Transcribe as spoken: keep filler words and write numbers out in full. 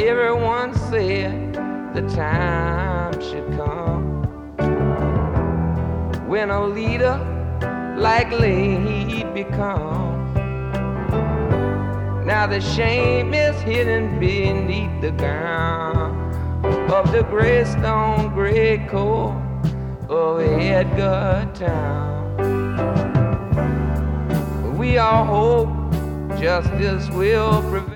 everyone said the time should come when a leader likely he'd become. Now the shame is hidden beneath the gown of the gray stone gray coat of Edgartown. We all hope justice will prevail.